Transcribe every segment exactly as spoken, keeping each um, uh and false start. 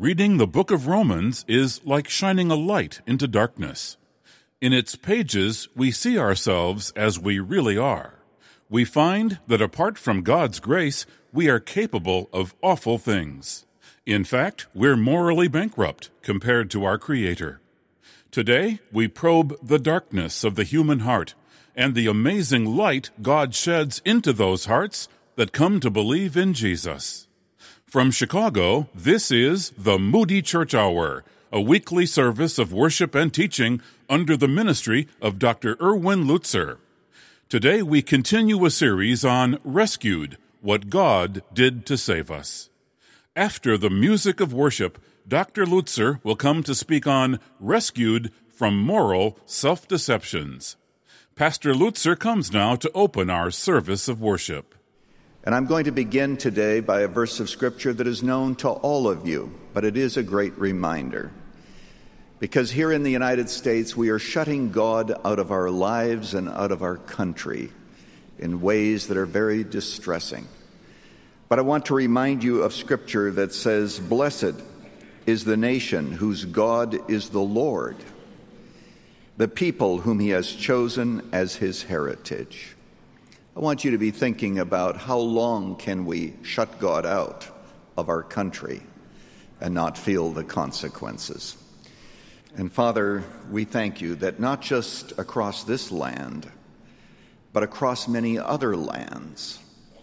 Reading the book of Romans is like shining a light into darkness. In its pages, we see ourselves as we really are. We find that apart from God's grace, we are capable of awful things. In fact, we're morally bankrupt compared to our Creator. Today, we probe the darkness of the human heart and the amazing light God sheds into those hearts that come to believe in Jesus. From Chicago, this is the Moody Church Hour, a weekly service of worship and teaching under the ministry of Doctor Erwin Lutzer. Today, we continue a series on Rescued, What God Did to Save Us. After the music of worship, Doctor Lutzer will come to speak on Rescued from Moral Self-Deceptions. Pastor Lutzer comes now to open our service of worship. And I'm going to begin today by a verse of Scripture that is known to all of you, but it is a great reminder. Because here in the United States, we are shutting God out of our lives and out of our country in ways that are very distressing. But I want to remind you of Scripture that says, "Blessed is the nation whose God is the Lord, the people whom he has chosen as his heritage." I want you to be thinking about how long can we shut God out of our country and not feel the consequences. And Father, we thank you that not just across this land, but across many other lands,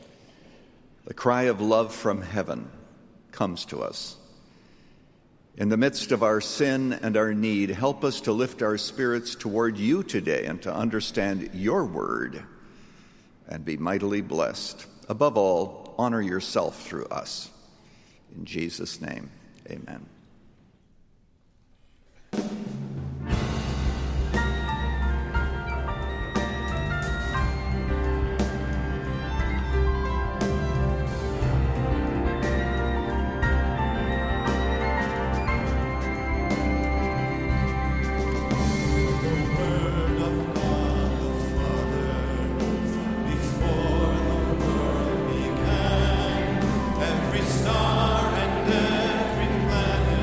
the cry of love from heaven comes to us. In the midst of our sin and our need, help us to lift our spirits toward you today and to understand your word and be mightily blessed. Above all, honor yourself through us. In Jesus' name, amen. Every star and every planet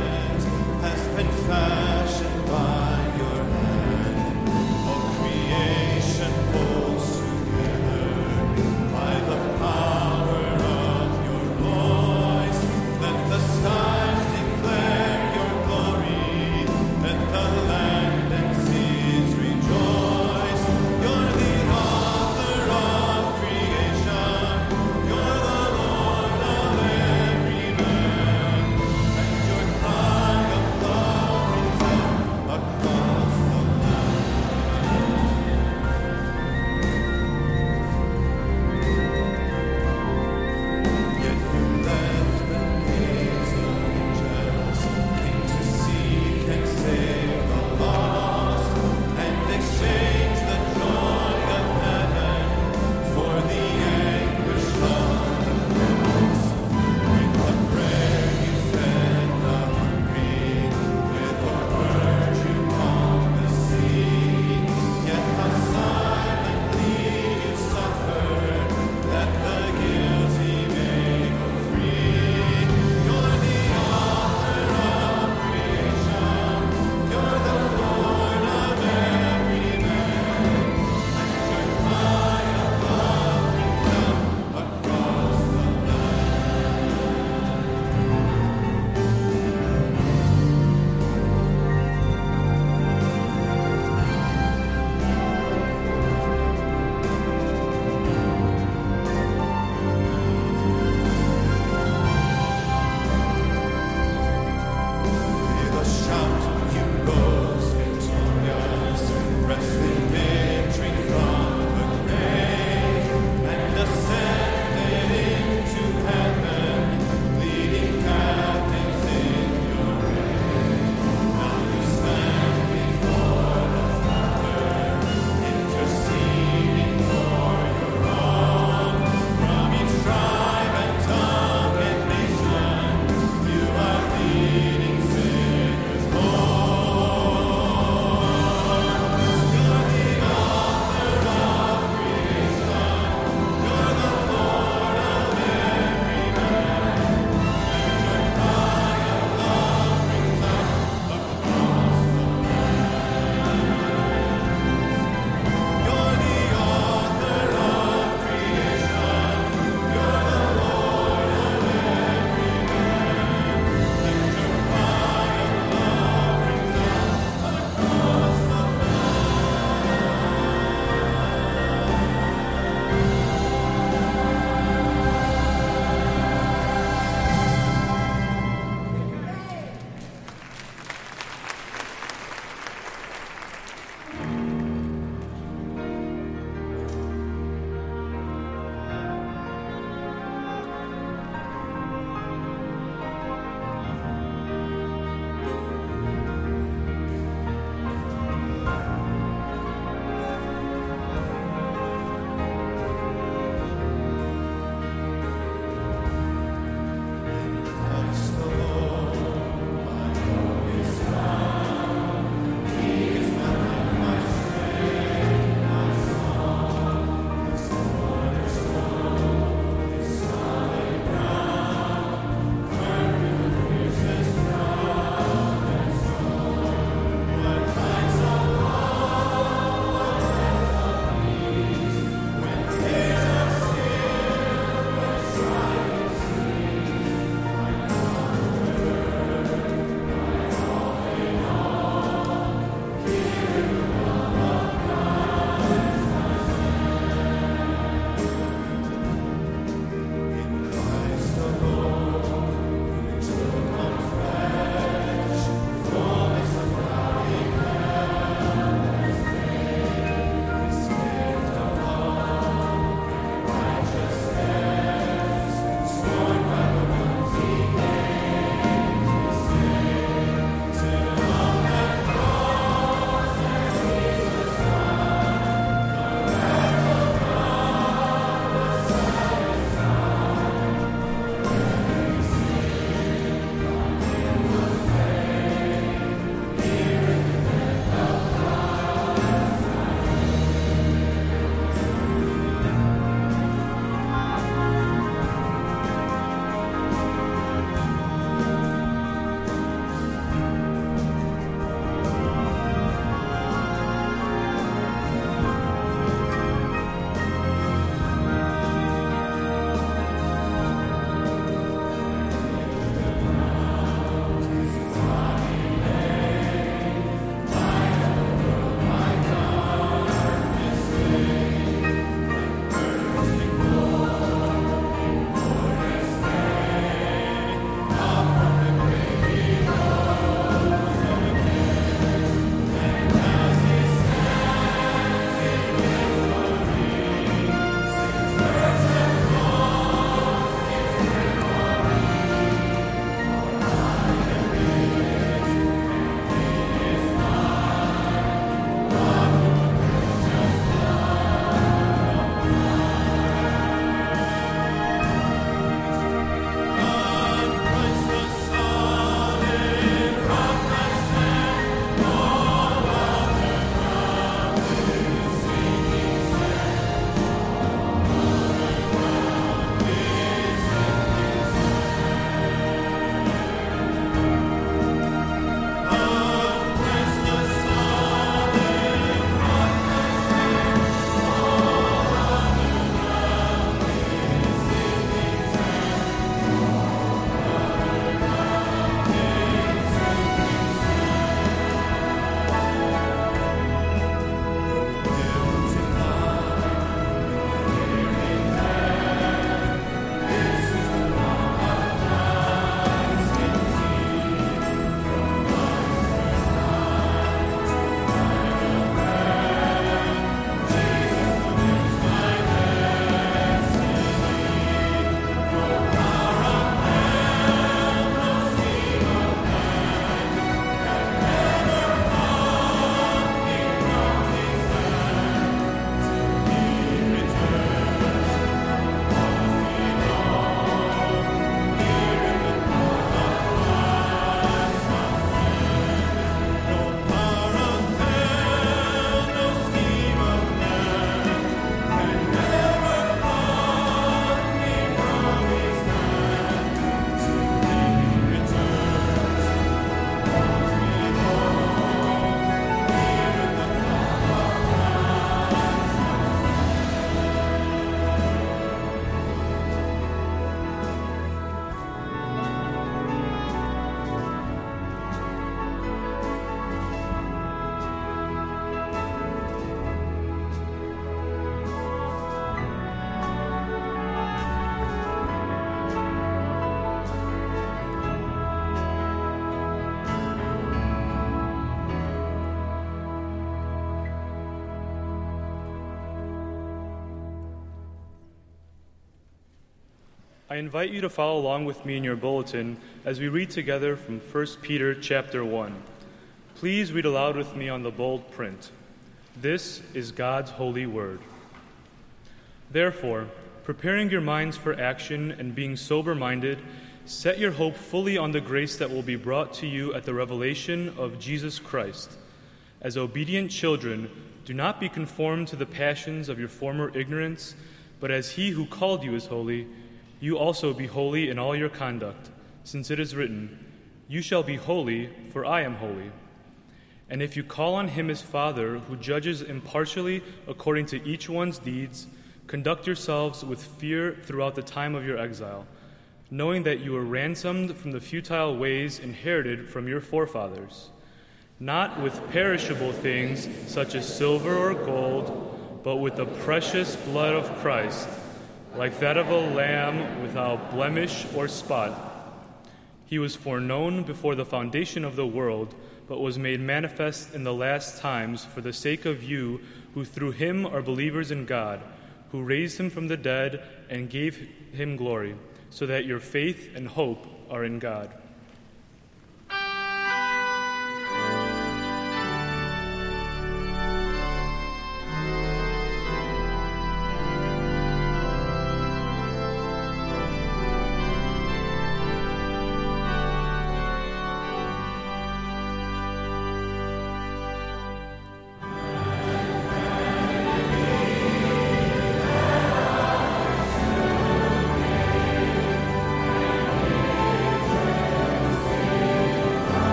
I invite you to follow along with me in your bulletin as we read together from First Peter chapter one. Please read aloud with me on the bold print. This is God's holy word. Therefore, preparing your minds for action and being sober-minded, set your hope fully on the grace that will be brought to you at the revelation of Jesus Christ. As obedient children, do not be conformed to the passions of your former ignorance, but as he who called you is holy, you also be holy in all your conduct, since it is written, "You shall be holy, for I am holy." And if you call on him as Father, who judges impartially according to each one's deeds, conduct yourselves with fear throughout the time of your exile, knowing that you were ransomed from the futile ways inherited from your forefathers, not with perishable things such as silver or gold, but with the precious blood of Christ, like that of a lamb without blemish or spot. He was foreknown before the foundation of the world, but was made manifest in the last times for the sake of you who through him are believers in God, who raised him from the dead and gave him glory, so that your faith and hope are in God.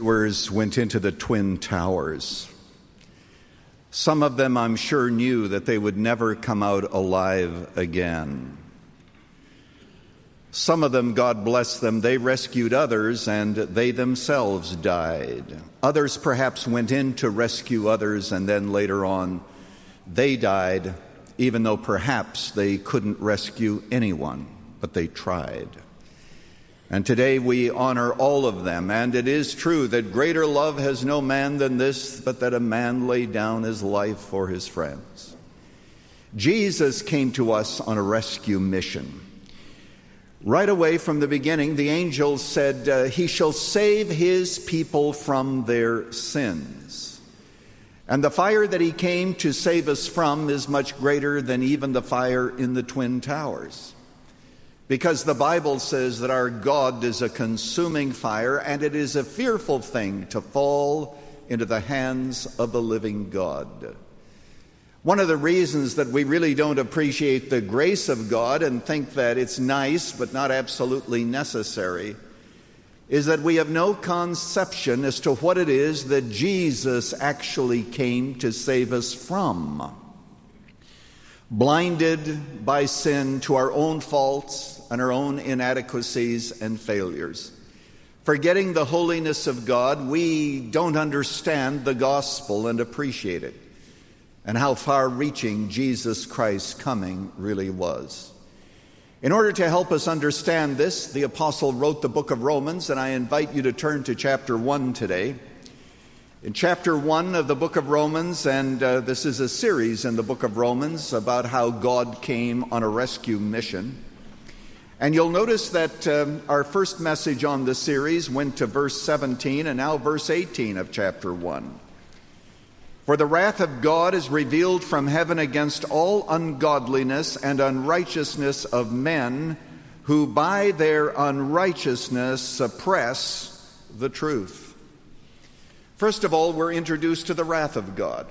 rescuers went into the Twin Towers. Some of them, I'm sure, knew that they would never come out alive again. Some of them, God bless them, they rescued others and they themselves died. Others perhaps went in to rescue others and then later on they died, even though perhaps they couldn't rescue anyone, but they tried. And today we honor all of them, and it is true that greater love has no man than this, but that a man lay down his life for his friends. Jesus came to us on a rescue mission. Right away from the beginning, the angel said, uh, he shall save his people from their sins. And the fire that he came to save us from is much greater than even the fire in the Twin Towers. Because the Bible says that our God is a consuming fire, and it is a fearful thing to fall into the hands of the living God. One of the reasons that we really don't appreciate the grace of God and think that it's nice but not absolutely necessary is that we have no conception as to what it is that Jesus actually came to save us from. Blinded by sin to our own faults and our own inadequacies and failures, forgetting the holiness of God, we don't understand the gospel and appreciate it, and how far-reaching Jesus Christ's coming really was. In order to help us understand this, the apostle wrote the book of Romans, and I invite you to turn to chapter one today. In chapter one of the book of Romans, and uh, this is a series in the book of Romans about how God came on a rescue mission. And you'll notice that um, our first message on the series went to verse seventeen, and now verse eighteen of chapter one. For the wrath of God is revealed from heaven against all ungodliness and unrighteousness of men who by their unrighteousness suppress the truth. First of all, we're introduced to the wrath of God.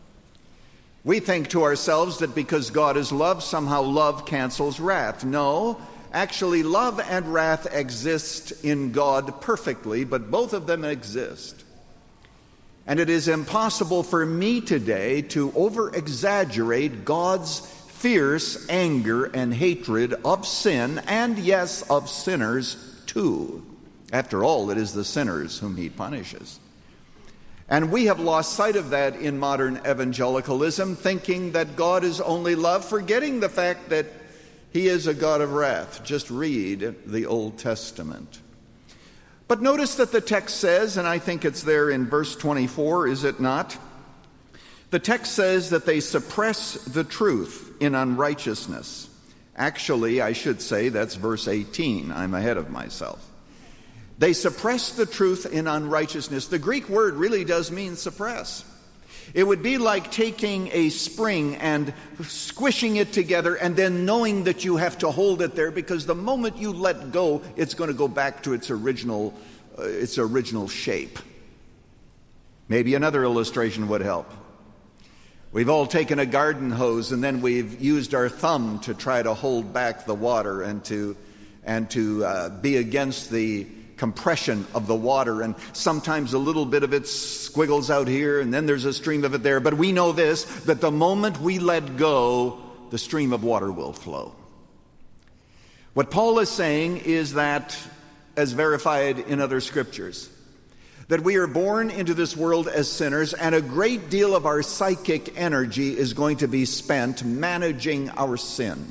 We think to ourselves that because God is love, somehow love cancels wrath. No, actually love and wrath exist in God perfectly, but both of them exist. And it is impossible for me today to over-exaggerate God's fierce anger and hatred of sin, and yes, of sinners too. After all, it is the sinners whom he punishes. And we have lost sight of that in modern evangelicalism, thinking that God is only love, forgetting the fact that he is a God of wrath. Just read the Old Testament. But notice that the text says, and I think it's there in verse twenty-four, is it not? The text says that they suppress the truth in unrighteousness. Actually, I should say that's verse eighteen. I'm ahead of myself. They suppress the truth in unrighteousness. The Greek word really does mean suppress. It would be like taking a spring and squishing it together and then knowing that you have to hold it there, because the moment you let go, it's going to go back to its original, uh, its original shape. Maybe another illustration would help. We've all taken a garden hose and then we've used our thumb to try to hold back the water and to, and to uh, be against the compression of the water, and sometimes a little bit of it squiggles out here and then there's a stream of it there. But we know this, that the moment we let go, the stream of water will flow. What Paul is saying is that, as verified in other scriptures, that we are born into this world as sinners, and a great deal of our psychic energy is going to be spent managing our sin.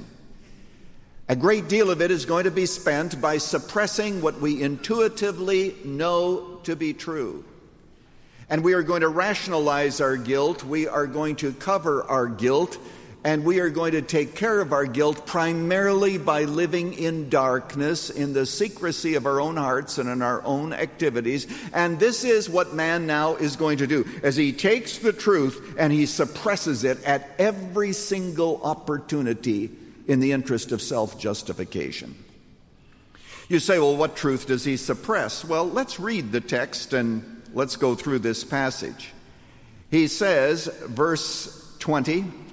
A great deal of it is going to be spent by suppressing what we intuitively know to be true. And we are going to rationalize our guilt, we are going to cover our guilt, and we are going to take care of our guilt primarily by living in darkness, in the secrecy of our own hearts and in our own activities. And this is what man now is going to do, as he takes the truth and he suppresses it at every single opportunity in the interest of self-justification. You say, well, what truth does he suppress? Well, let's read the text and let's go through this passage. He says, verse twenty,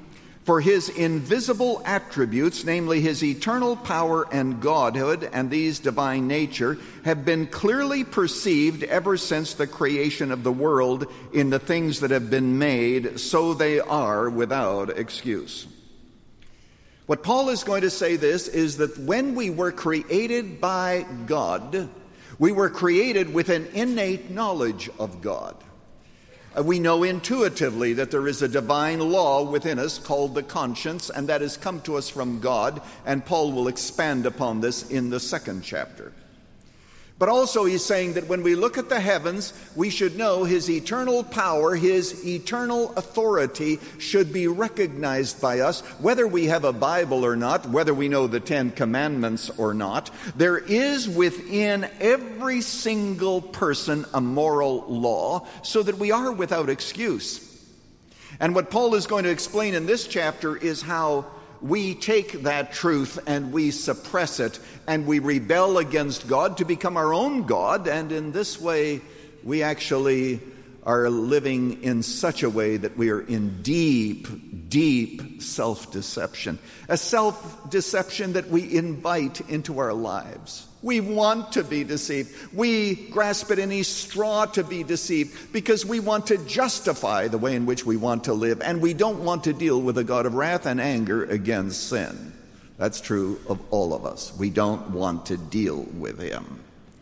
For his invisible attributes, namely his eternal power and godhood and these divine nature, have been clearly perceived ever since the creation of the world in the things that have been made, so they are without excuse. What Paul is going to say this is that when we were created by God, we were created with an innate knowledge of God. We know intuitively that there is a divine law within us called the conscience, and that has come to us from God, and Paul will expand upon this in the second chapter. But also he's saying that when we look at the heavens, we should know his eternal power, his eternal authority should be recognized by us, whether we have a Bible or not, whether we know the Ten Commandments or not. There is within every single person a moral law, so that we are without excuse. And what Paul is going to explain in this chapter is how we take that truth and we suppress it and we rebel against God to become our own God, and in this way we actually are living in such a way that we are in deep, deep self-deception. A self-deception that we invite into our lives. We want to be deceived. We grasp at any straw to be deceived because we want to justify the way in which we want to live, and we don't want to deal with a God of wrath and anger against sin. That's true of all of us. We don't want to deal with him.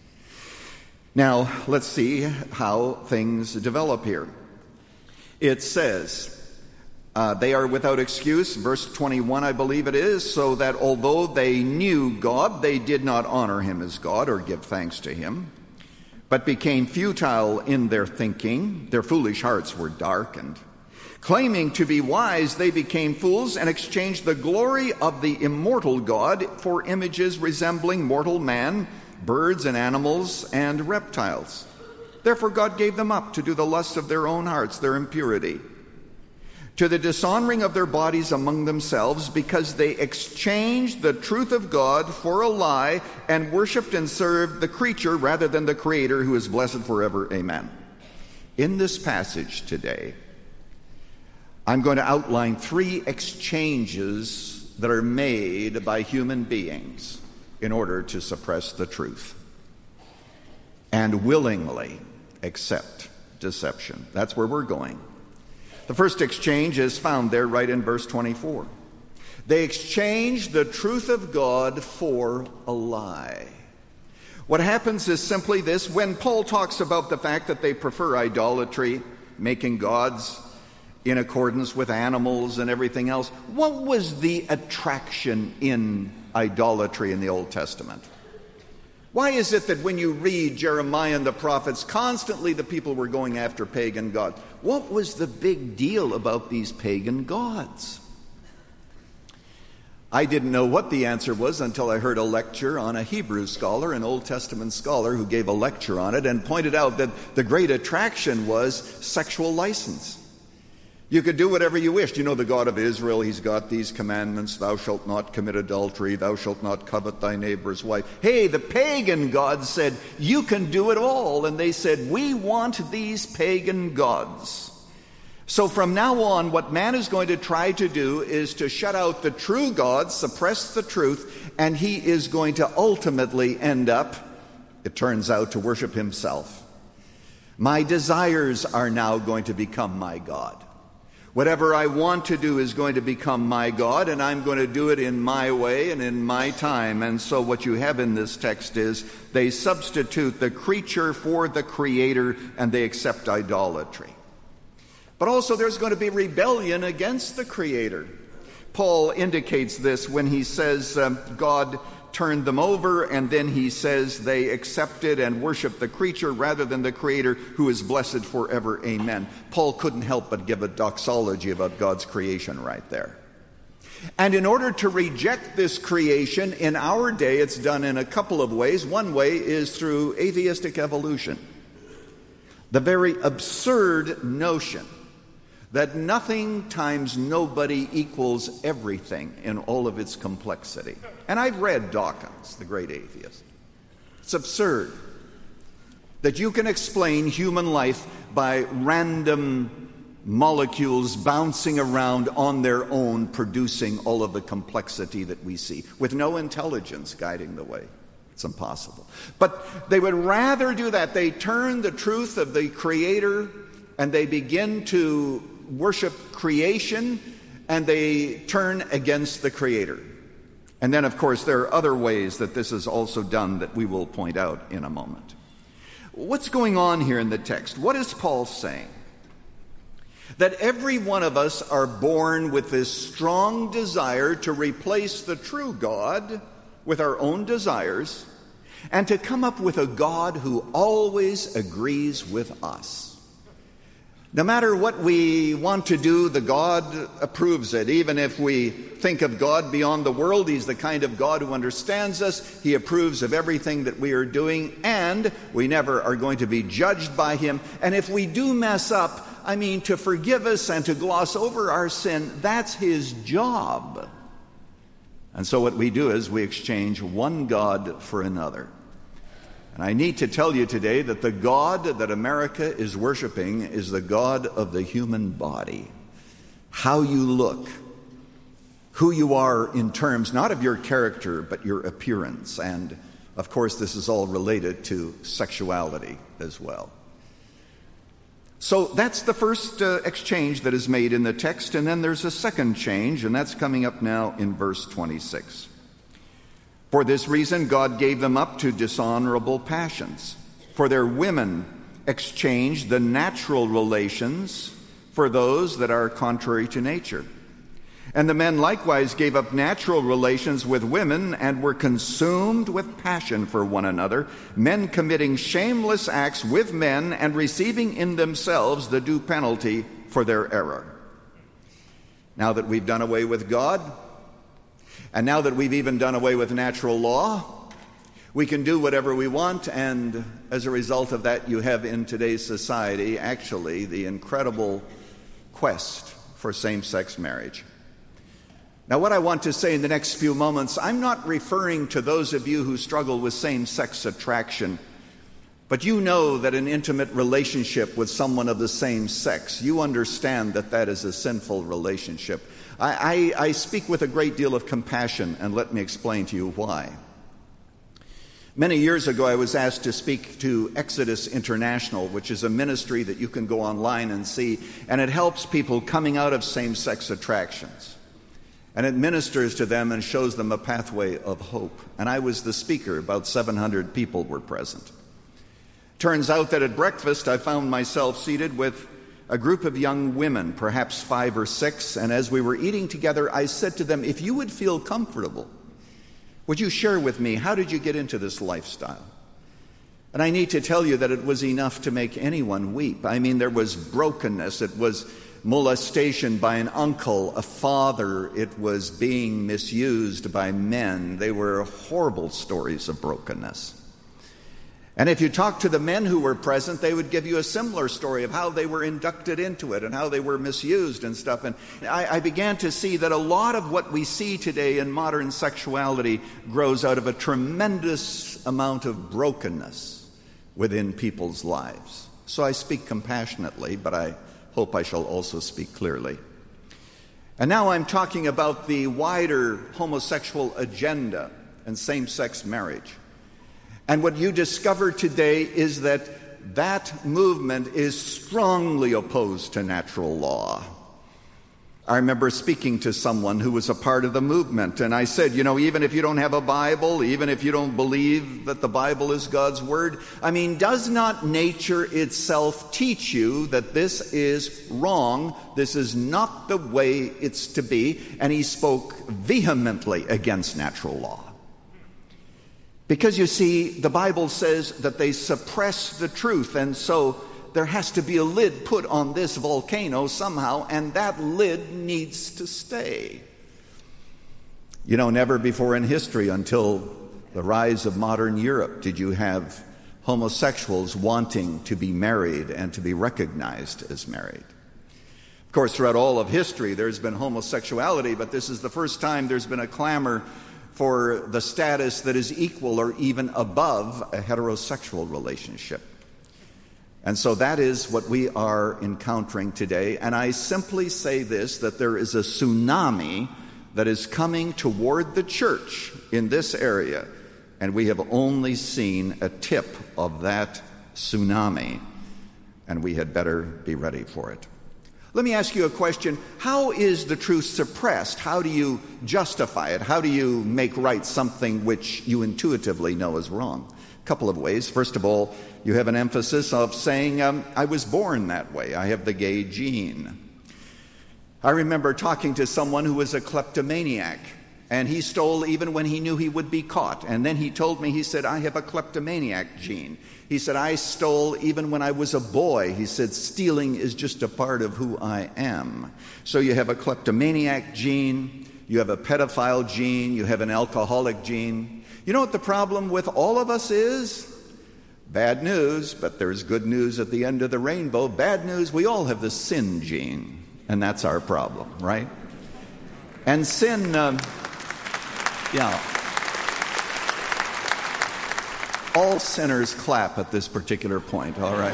Now, let's see how things develop here. It says, uh, they are without excuse, verse twenty-one, I believe it is, so that although they knew God, they did not honor him as God or give thanks to him, but became futile in their thinking. Their foolish hearts were darkened. Claiming to be wise, they became fools and exchanged the glory of the immortal God for images resembling mortal man, birds and animals and reptiles. Therefore God gave them up to do the lusts of their own hearts, their impurity, to the dishonoring of their bodies among themselves, because they exchanged the truth of God for a lie and worshipped and served the creature rather than the Creator, who is blessed forever. Amen. In this passage today, I'm going to outline three exchanges that are made by human beings in order to suppress the truth and willingly accept deception. That's where we're going. The first exchange is found there right in verse twenty-four. They exchanged the truth of God for a lie. What happens is simply this. When Paul talks about the fact that they prefer idolatry, making gods in accordance with animals and everything else, what was the attraction in idolatry in the Old Testament? Why is it that when you read Jeremiah and the prophets, constantly the people were going after pagan gods? What was the big deal about these pagan gods? I didn't know what the answer was until I heard a lecture on a Hebrew scholar, an Old Testament scholar, who gave a lecture on it and pointed out that the great attraction was sexual license. You could do whatever you wished. You know, the God of Israel, he's got these commandments. Thou shalt not commit adultery. Thou shalt not covet thy neighbor's wife. Hey, the pagan gods said, you can do it all. And they said, we want these pagan gods. So from now on, what man is going to try to do is to shut out the true God, suppress the truth, and he is going to ultimately end up, it turns out, to worship himself. My desires are now going to become my God. Whatever I want to do is going to become my God, and I'm going to do it in my way and in my time. And so what you have in this text is they substitute the creature for the Creator, and they accept idolatry. But also there's going to be rebellion against the Creator. Paul indicates this when he says um, God turned them over, and then he says they accepted and worshiped the creature rather than the Creator, who is blessed forever. Amen. Paul couldn't help but give a doxology about God's creation right there. And in order to reject this creation, in our day it's done in a couple of ways. One way is through atheistic evolution. The very absurd notion that nothing times nobody equals everything in all of its complexity. And I've read Dawkins, the great atheist. It's absurd that you can explain human life by random molecules bouncing around on their own, producing all of the complexity that we see, with no intelligence guiding the way. It's impossible. But they would rather do that. They turn the truth of the Creator and they begin to worship creation, and they turn against the Creator. And then, of course, there are other ways that this is also done that we will point out in a moment. What's going on here in the text? What is Paul saying? That every one of us are born with this strong desire to replace the true God with our own desires and to come up with a God who always agrees with us. No matter what we want to do, the God approves it. Even if we think of God beyond the world, He's the kind of God who understands us. He approves of everything that we are doing, and we never are going to be judged by Him. And if we do mess up, I mean, to forgive us and to gloss over our sin, that's His job. And so what we do is we exchange one God for another. And I need to tell you today that the God that America is worshiping is the God of the human body. How you look, who you are in terms not of your character, but your appearance. And, of course, this is all related to sexuality as well. So that's the first uh, exchange that is made in the text, and then there's a second change, and that's coming up now in verse twenty-six. For this reason, God gave them up to dishonorable passions. For their women exchanged the natural relations for those that are contrary to nature. And the men likewise gave up natural relations with women and were consumed with passion for one another, men committing shameless acts with men and receiving in themselves the due penalty for their error. Now that we've done away with God, and now that we've even done away with natural law, we can do whatever we want, and as a result of that, you have in today's society actually the incredible quest for same-sex marriage. Now, what I want to say in the next few moments, I'm not referring to those of you who struggle with same-sex attraction, but you know that an intimate relationship with someone of the same sex, you understand that that is a sinful relationship. I, I, I speak with a great deal of compassion, and let me explain to you why. Many years ago, I was asked to speak to Exodus International, which is a ministry that you can go online and see, and it helps people coming out of same-sex attractions. And it ministers to them and shows them a pathway of hope. And I was the speaker. About seven hundred people were present. Turns out that at breakfast, I found myself seated with a group of young women, perhaps five or six, and as we were eating together, I said to them, if you would feel comfortable, would you share with me, how did you get into this lifestyle? And I need to tell you that it was enough to make anyone weep. I mean, there was brokenness. It was molestation by an uncle, a father. It was being misused by men. They were horrible stories of brokenness. And if you talk to the men who were present, they would give you a similar story of how they were inducted into it and how they were misused and stuff. And I, I began to see that a lot of what we see today in modern sexuality grows out of a tremendous amount of brokenness within people's lives. So I speak compassionately, but I hope I shall also speak clearly. And now I'm talking about the wider homosexual agenda and same-sex marriage. And what you discover today is that that movement is strongly opposed to natural law. I remember speaking to someone who was a part of the movement, and I said, you know, even if you don't have a Bible, even if you don't believe that the Bible is God's Word, I mean, does not nature itself teach you that this is wrong? This is not the way it's to be. And he spoke vehemently against natural law. Because, you see, the Bible says that they suppress the truth, and so there has to be a lid put on this volcano somehow, and that lid needs to stay. You know, never before in history, until the rise of modern Europe, did you have homosexuals wanting to be married and to be recognized as married. Of course, throughout all of history, there's been homosexuality, but this is the first time there's been a clamor for the status that is equal or even above a heterosexual relationship. And so that is what we are encountering today. And I simply say this, that there is a tsunami that is coming toward the church in this area. And we have only seen a tip of that tsunami. And we had better be ready for it. Let me ask you a question. How is the truth suppressed? How do you justify it? How do you make right something which you intuitively know is wrong? A couple of ways. First of all, you have an emphasis of saying, um, I was born that way. I have the gay gene. I remember talking to someone who was a kleptomaniac, and he stole even when he knew he would be caught. And then he told me, he said, I have a kleptomaniac gene. He said, I stole even when I was a boy. He said, stealing is just a part of who I am. So you have a kleptomaniac gene, you have a pedophile gene, you have an alcoholic gene. You know what the problem with all of us is? Bad news, but there's good news at the end of the rainbow. Bad news, we all have the sin gene, and that's our problem, right? And sin, um, yeah. All sinners clap at this particular point, all right?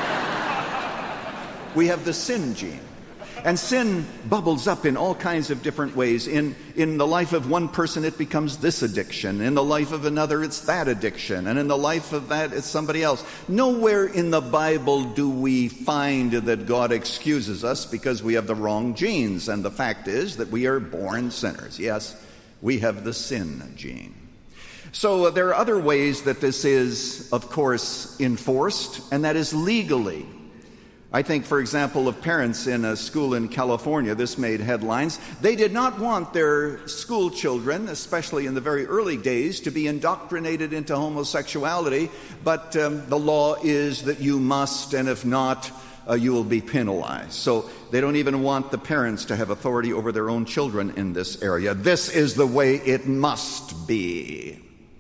We have the sin gene. And sin bubbles up in all kinds of different ways. In, in the life of one person, it becomes this addiction. In the life of another, it's that addiction. And in the life of that, it's somebody else. Nowhere in the Bible do we find that God excuses us because we have the wrong genes. And the fact is that we are born sinners. Yes, we have the sin gene. So uh, there are other ways that this is, of course, enforced, and that is legally. I think, for example, of parents in a school in California. This made headlines. They did not want their school children, especially in the very early days, to be indoctrinated into homosexuality, but um, the law is that you must, and if not, uh, you will be penalized. So they don't even want the parents to have authority over their own children in this area. This is the way it must be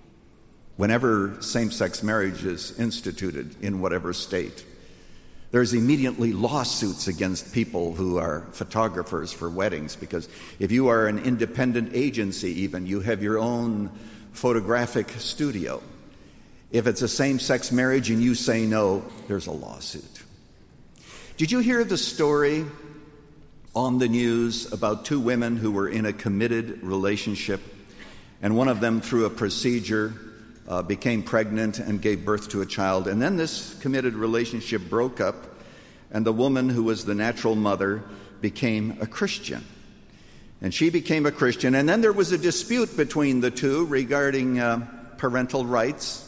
whenever same-sex marriage is instituted in whatever state. There's immediately lawsuits against people who are photographers for weddings, because if you are an independent agency even, you have your own photographic studio. If it's a same-sex marriage and you say no, there's a lawsuit. Did you hear the story on the news about two women who were in a committed relationship, and one of them, through a procedure, Uh, became pregnant and gave birth to a child. And then this committed relationship broke up, and the woman who was the natural mother became a Christian. And she became a Christian. And then there was a dispute between the two regarding uh, parental rights.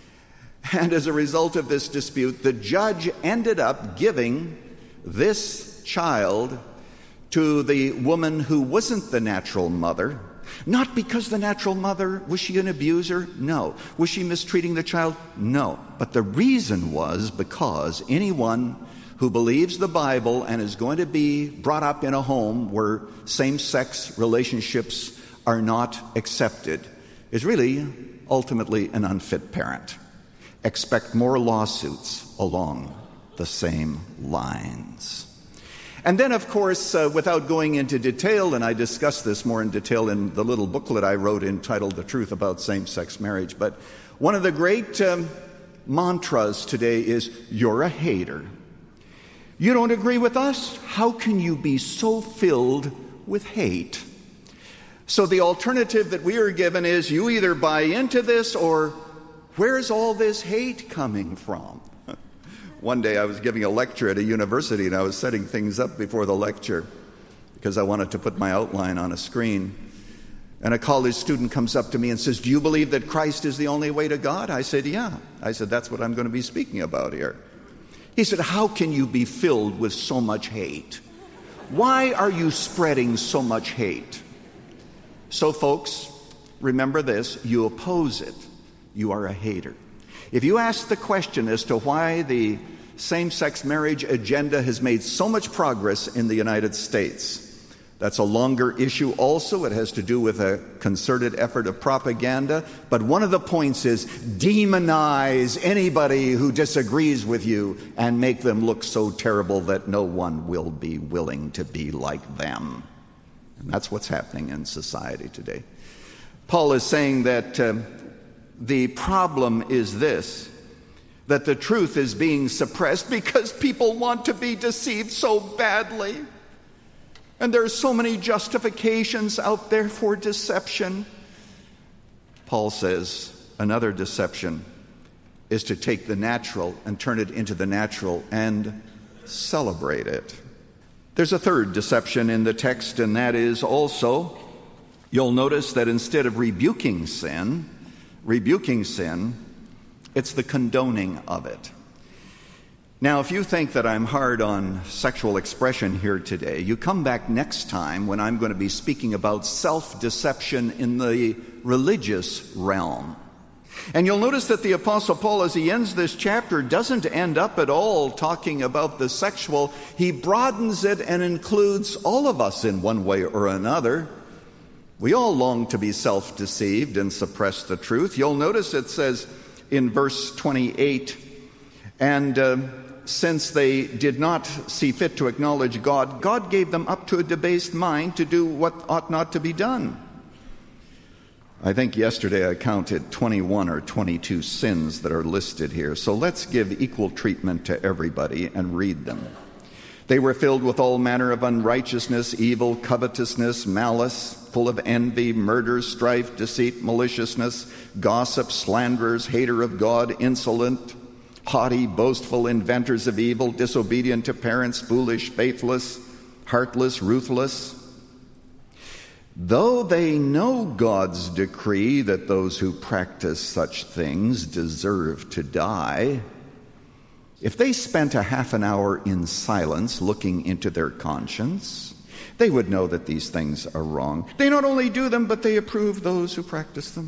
And as a result of this dispute, the judge ended up giving this child to the woman who wasn't the natural mother. Not because the natural mother, was she an abuser? No. Was she mistreating the child? No. But the reason was because anyone who believes the Bible and is going to be brought up in a home where same-sex relationships are not accepted is really ultimately an unfit parent. Expect more lawsuits along the same lines. And then, of course, uh, without going into detail, and I discussed this more in detail in the little booklet I wrote entitled The Truth About Same-Sex Marriage, but one of the great um, mantras today is, you're a hater. You don't agree with us? How can you be so filled with hate? So the alternative that we are given is, you either buy into this, or where's all this hate coming from? One day I was giving a lecture at a university, and I was setting things up before the lecture because I wanted to put my outline on a screen. And a college student comes up to me and says, do you believe that Christ is the only way to God? I said, yeah. I said, that's what I'm going to be speaking about here. He said, how can you be filled with so much hate? Why are you spreading so much hate? So, folks, remember this, you oppose it. You are a hater. If you ask the question as to why the same-sex marriage agenda has made so much progress in the United States, that's a longer issue also. It has to do with a concerted effort of propaganda. But one of the points is demonize anybody who disagrees with you and make them look so terrible that no one will be willing to be like them. And that's what's happening in society today. Paul is saying that uh, the problem is this, that the truth is being suppressed because people want to be deceived so badly. And there are so many justifications out there for deception. Paul says another deception is to take the natural and turn it into the natural and celebrate it. There's a third deception in the text, and that is also, you'll notice that instead of rebuking sin, rebuking sin, it's the condoning of it. Now, if you think that I'm hard on sexual expression here today, you come back next time when I'm going to be speaking about self-deception in the religious realm. And you'll notice that the Apostle Paul, as he ends this chapter, doesn't end up at all talking about the sexual. He broadens it and includes all of us in one way or another. We all long to be self-deceived and suppress the truth. You'll notice it says in verse twenty-eight, and uh, since they did not see fit to acknowledge God, God gave them up to a debased mind to do what ought not to be done. I think yesterday I counted twenty-one or twenty-two sins that are listed here. So let's give equal treatment to everybody and read them. They were filled with all manner of unrighteousness, evil, covetousness, malice, full of envy, murder, strife, deceit, maliciousness, gossip, slanderers, hater of God, insolent, haughty, boastful, inventors of evil, disobedient to parents, foolish, faithless, heartless, ruthless. Though they know God's decree that those who practice such things deserve to die, if they spent a half an hour in silence looking into their conscience, they would know that these things are wrong. They not only do them, but they approve those who practice them.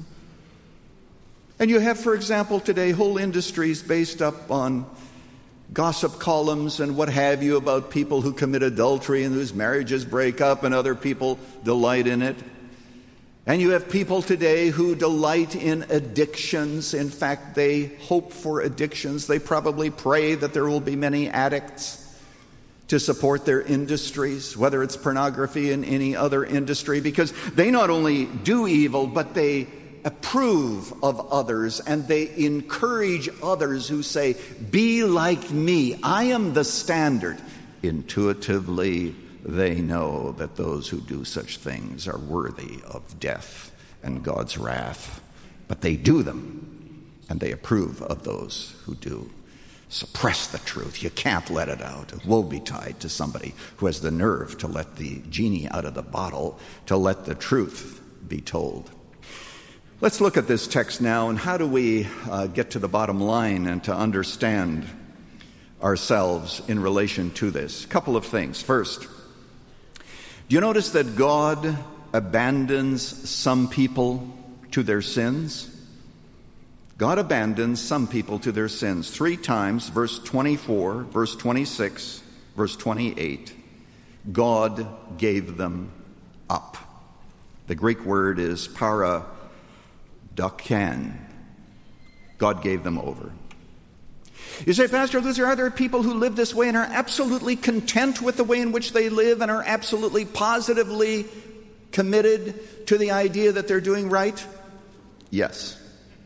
And you have, for example, today whole industries based up on gossip columns and what have you about people who commit adultery and whose marriages break up and other people delight in it. And you have people today who delight in addictions. In fact, they hope for addictions. They probably pray that there will be many addicts to support their industries, whether it's pornography and any other industry, because they not only do evil, but they approve of others, and they encourage others who say, be like me, I am the standard. Intuitively, they know that those who do such things are worthy of death and God's wrath, but they do them, and they approve of those who do. Suppress the truth. You can't let it out. Woe betide to somebody who has the nerve to let the genie out of the bottle, to let the truth be told. Let's look at this text now, and how do we uh, get to the bottom line and to understand ourselves in relation to this? A couple of things. First, do you notice that God abandons some people to their sins? God abandons some people to their sins. Three times, verse twenty-four, verse twenty-six, verse twenty-eight, God gave them up. The Greek word is para Dakan. God gave them over. You say, Pastor Luther, are there people who live this way and are absolutely content with the way in which they live and are absolutely positively committed to the idea that they're doing right? Yes.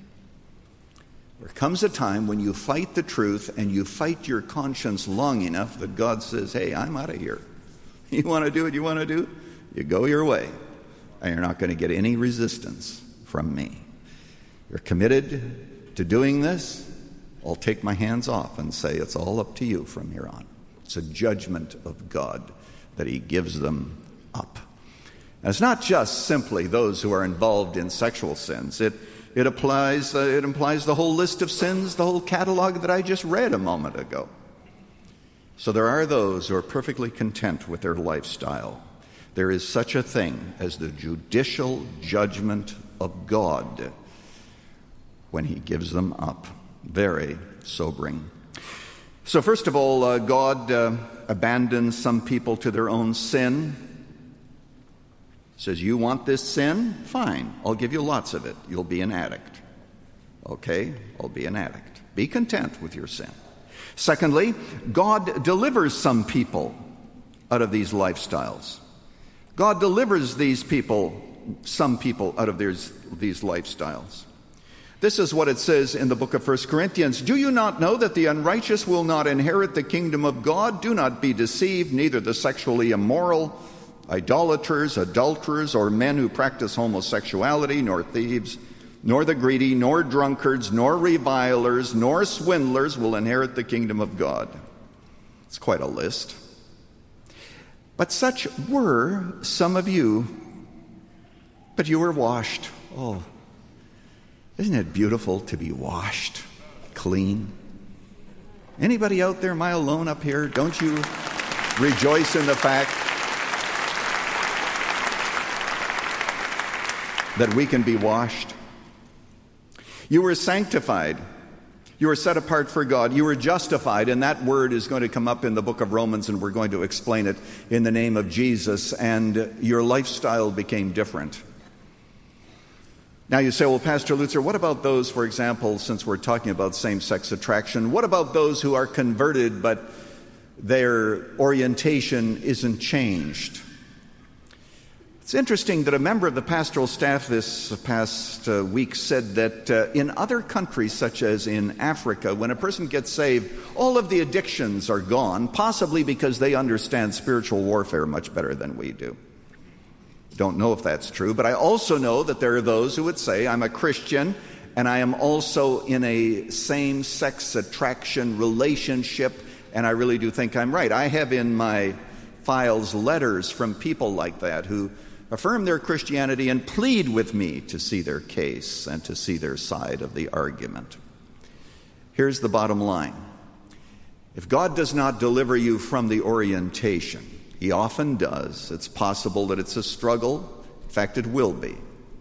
There comes a time when you fight the truth and you fight your conscience long enough that God says, hey, I'm out of here. You want to do what you want to do? You go your way, and you're not going to get any resistance from me. You're committed to doing this, I'll take my hands off and say it's all up to you from here on. It's a judgment of God that he gives them up. And it's not just simply those who are involved in sexual sins. It it applies uh, it implies the whole list of sins, the whole catalog that I just read a moment ago. So there are those who are perfectly content with their lifestyle. There is such a thing as the judicial judgment of God when he gives them up. Very sobering. So first of all, uh, God uh, abandons some people to their own sin. Says, you want this sin? Fine, I'll give you lots of it. You'll be an addict. Okay, I'll be an addict. Be content with your sin. Secondly, God delivers some people out of these lifestyles. God delivers these people, some people, out of these, these lifestyles. This is what it says in the book of First Corinthians. Do you not know that the unrighteous will not inherit the kingdom of God? Do not be deceived, neither the sexually immoral, idolaters, adulterers, or men who practice homosexuality, nor thieves, nor the greedy, nor drunkards, nor revilers, nor swindlers will inherit the kingdom of God. It's quite a list. But such were some of you, but you were washed. Oh, isn't it beautiful to be washed clean? Anybody out there, am I alone up here? Don't you rejoice in the fact that we can be washed? You were sanctified. You were set apart for God. You were justified, and that word is going to come up in the book of Romans, and we're going to explain it in the name of Jesus, and your lifestyle became different. Now you say, well, Pastor Lutzer, what about those, for example, since we're talking about same-sex attraction, what about those who are converted but their orientation isn't changed? It's interesting that a member of the pastoral staff this past uh, week said that uh, in other countries, such as in Africa, when a person gets saved, all of the addictions are gone, possibly because they understand spiritual warfare much better than we do. Don't know if that's true, but I also know that there are those who would say, I'm a Christian, and I am also in a same-sex attraction relationship, and I really do think I'm right. I have in my files letters from people like that who affirm their Christianity and plead with me to see their case and to see their side of the argument. Here's the bottom line. If God does not deliver you from the orientation, He often does. It's possible that it's a struggle. In fact, it will be.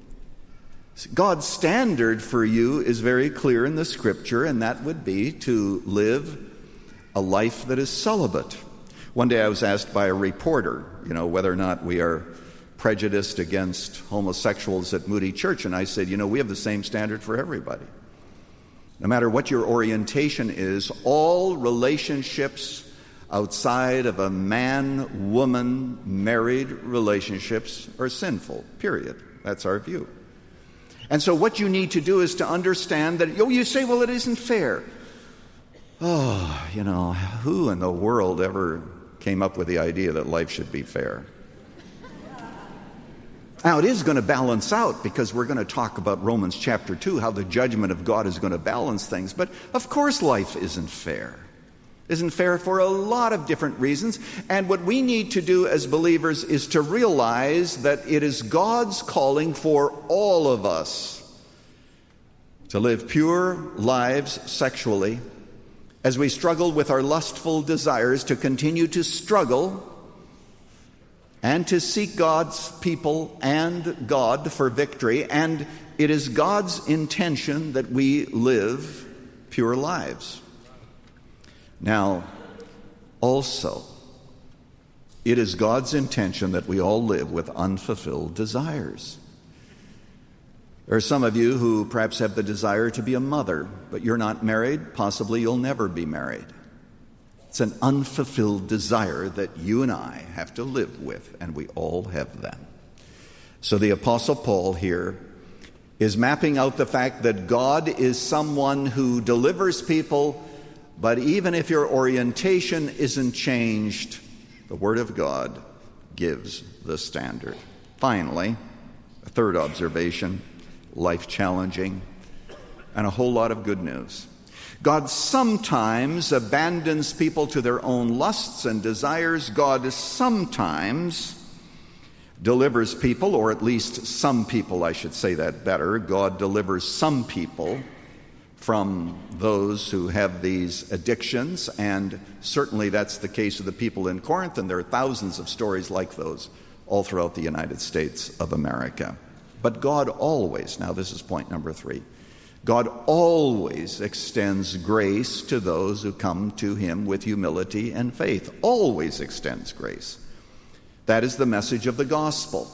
God's standard for you is very clear in the Scripture, and that would be to live a life that is celibate. One day I was asked by a reporter, you know, whether or not we are prejudiced against homosexuals at Moody Church, and I said, you know, we have the same standard for everybody. No matter what your orientation is, all relationships outside of a man-woman married relationships are sinful, period. That's our view. And so what you need to do is to understand that, oh, you say, well, it isn't fair. Oh, you know, who in the world ever came up with the idea that life should be fair? Now, it is going to balance out because we're going to talk about Romans chapter two, how the judgment of God is going to balance things. But, of course, life isn't fair. Isn't fair for a lot of different reasons. And what we need to do as believers is to realize that it is God's calling for all of us to live pure lives sexually as we struggle with our lustful desires, to continue to struggle and to seek God's people and God for victory. And it is God's intention that we live pure lives. Now, also, it is God's intention that we all live with unfulfilled desires. There are some of you who perhaps have the desire to be a mother, but you're not married. Possibly you'll never be married. It's an unfulfilled desire that you and I have to live with, and we all have them. So the Apostle Paul here is mapping out the fact that God is someone who delivers people, but even if your orientation isn't changed, the Word of God gives the standard. Finally, a third observation, life-challenging, and a whole lot of good news. God sometimes abandons people to their own lusts and desires. God sometimes delivers people, or at least some people, I should say that better. God delivers some people from those who have these addictions, and certainly that's the case of the people in Corinth, and there are thousands of stories like those all throughout the United States of America. But God always, now this is point number three, God always extends grace to those who come to Him with humility and faith. Always extends grace. That is the message of the gospel.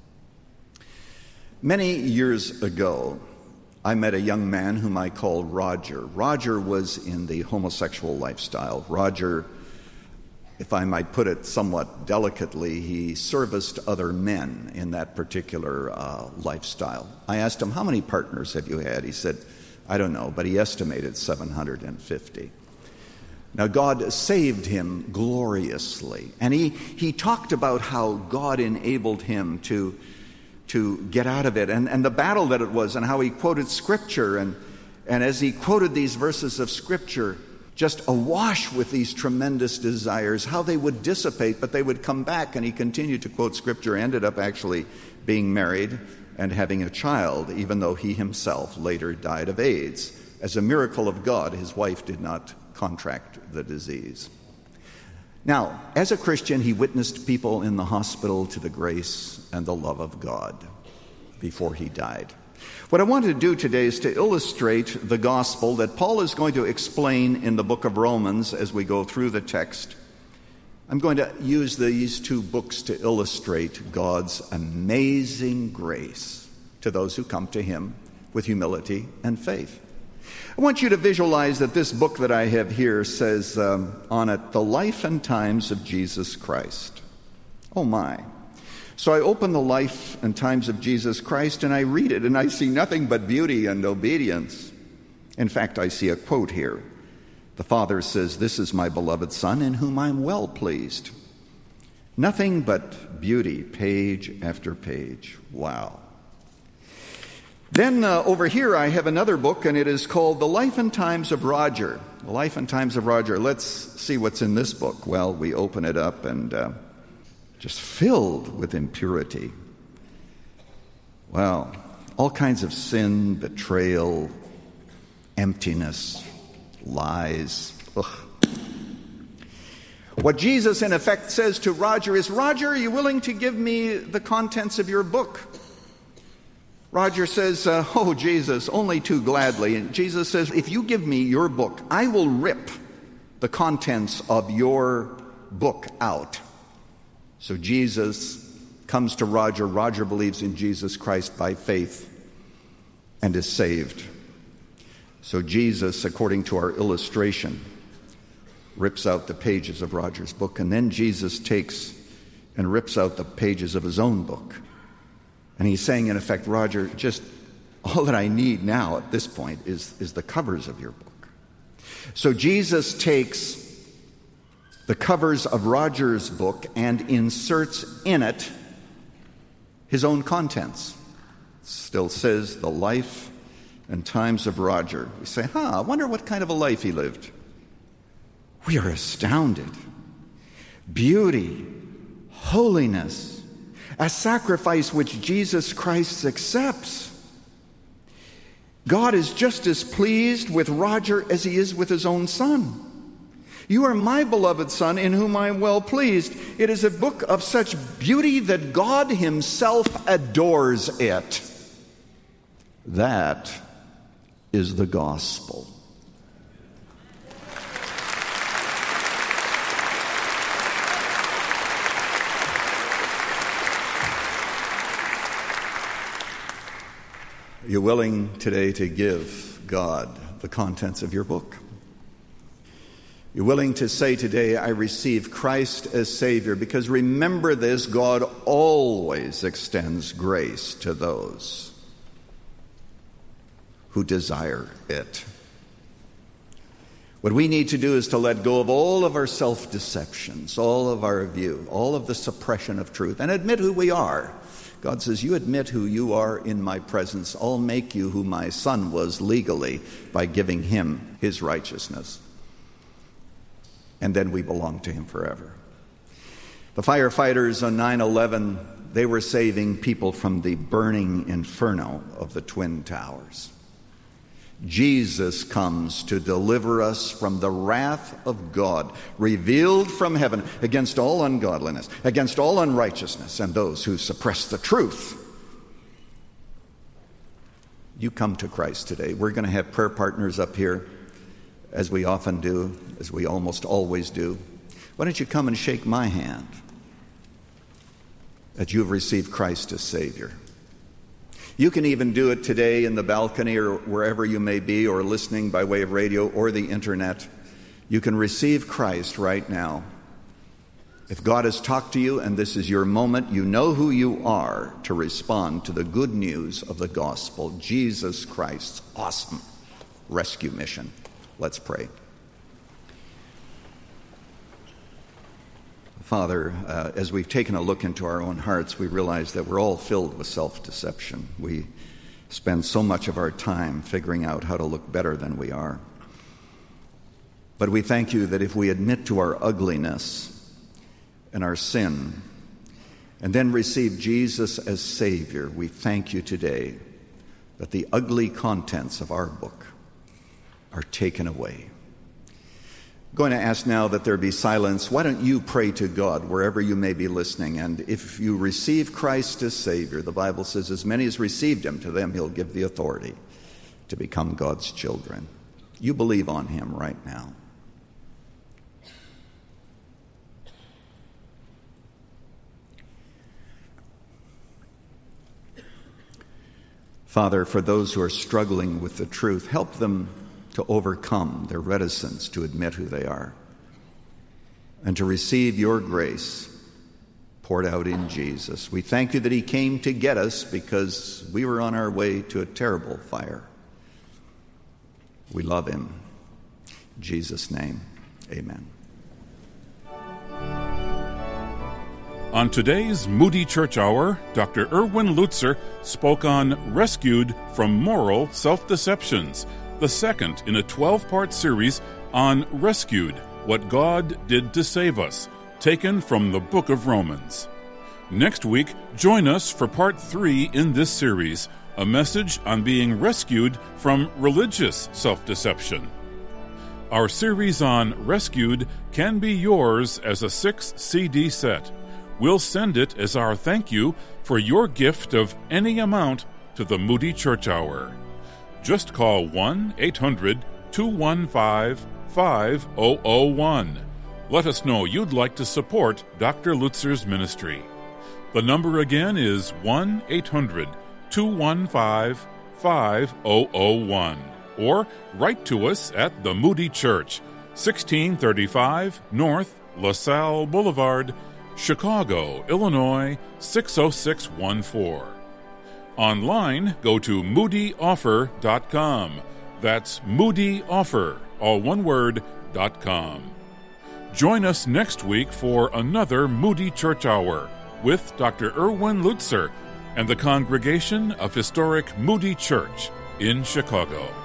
Many years ago, I met a young man whom I called Roger. Roger was in the homosexual lifestyle. Roger if I might put it somewhat delicately, he serviced other men in that particular uh, lifestyle. I asked him, how many partners have you had? He said, I don't know, but he estimated seven hundred fifty. Now, God saved him gloriously, and he, he talked about how God enabled him to, to get out of it, and, and the battle that it was, and how he quoted Scripture, and, and as he quoted these verses of Scripture, just awash with these tremendous desires, how they would dissipate, but they would come back, and he continued to quote Scripture, ended up actually being married and having a child, even though he himself later died of AIDS. As a miracle of God, his wife did not contract the disease. Now, as a Christian, he witnessed people in the hospital to the grace and the love of God before he died. What I want to do today is to illustrate the gospel that Paul is going to explain in the book of Romans as we go through the text. I'm going to use these two books to illustrate God's amazing grace to those who come to him with humility and faith. I want you to visualize that this book that I have here says um, on it, The Life and Times of Jesus Christ. Oh my. So I open the life and times of Jesus Christ and I read it and I see nothing but beauty and obedience. In fact, I see a quote here. The Father says, "This is my beloved Son in whom I'm well pleased." Nothing but beauty, page after page. Wow. Then uh, over here I have another book, and it is called The Life and Times of Roger. The Life and Times of Roger. Let's see what's in this book. Well, we open it up and uh, just filled with impurity. Wow. All kinds of sin, betrayal, emptiness, lies. Ugh. What Jesus in effect says to Roger is, Roger, are you willing to give me the contents of your book? Roger says, uh, oh, Jesus, only too gladly. And Jesus says, if you give me your book, I will rip the contents of your book out. So Jesus comes to Roger. Roger believes in Jesus Christ by faith and is saved. So Jesus, according to our illustration, rips out the pages of Roger's book. And then Jesus takes and rips out the pages of his own book. And he's saying, in effect, Roger, just all that I need now at this point is, is the covers of your book. So Jesus takes the covers of Roger's book and inserts in it his own contents. It still says The Life and Times of Roger. We say, huh, I wonder what kind of a life he lived. We are astounded. Beauty, holiness, a sacrifice which Jesus Christ accepts. God is just as pleased with Roger as he is with his own son. You are my beloved Son in whom I am well pleased. It is a book of such beauty that God himself adores it. That is the gospel. Are you willing today to give God the contents of your book? You're willing to say today, I receive Christ as Savior, because remember this, God always extends grace to those who desire it. What we need to do is to let go of all of our self-deceptions, all of our view, all of the suppression of truth, and admit who we are. God says, you admit who you are in my presence, I'll make you who my Son was legally by giving him his righteousness. And then we belong to him forever. The firefighters on nine eleven, they were saving people from the burning inferno of the Twin Towers. Jesus comes to deliver us from the wrath of God, revealed from heaven against all ungodliness, against all unrighteousness, and those who suppress the truth. You come to Christ today. We're going to have prayer partners up here, as we often do, as we almost always do. Why don't you come and shake my hand that you've received Christ as Savior? You can even do it today in the balcony or wherever you may be, or listening by way of radio or the internet. You can receive Christ right now If God has talked to you and this is your moment, you know who you are to respond to the good news of the gospel, Jesus Christ's awesome rescue mission. Let's pray. Father, uh, as we've taken a look into our own hearts, we realize that we're all filled with self-deception. We spend so much of our time figuring out how to look better than we are. But we thank you that if we admit to our ugliness and our sin, and then receive Jesus as Savior, we thank you today that the ugly contents of our book are taken away. I'm going to ask now that there be silence. Why don't you pray to God wherever you may be listening? And if you receive Christ as Savior, the Bible says, as many as received him, to them he'll give the authority to become God's children. You believe on him right now. Father, for those who are struggling with the truth, help them to overcome their reticence to admit who they are and to receive your grace poured out in Jesus. We thank you that he came to get us because we were on our way to a terrible fire. We love him. In Jesus' name, amen. On today's Moody Church Hour, Doctor Erwin Lutzer spoke on Rescued from Moral Self-Deceptions, the second in a twelve-part series on Rescued, What God Did to Save Us, taken from the book of Romans. Next week, join us for part three in this series, a message on being rescued from religious self-deception. Our series on Rescued can be yours as a six C D set. We'll send it as our thank you for your gift of any amount to the Moody Church Hour. Just call one eight hundred two one five five zero zero one. Let us know you'd like to support Doctor Lutzer's ministry. The number again is one eight hundred two one five five zero zero one. Or write to us at the Moody Church, sixteen thirty-five North LaSalle Boulevard, Chicago, Illinois, six oh six one four. Online, go to moody offer dot com. That's Moody Offer, all one word, dot com. Join us next week for another Moody Church Hour with Doctor Erwin Lutzer and the congregation of historic Moody Church in Chicago.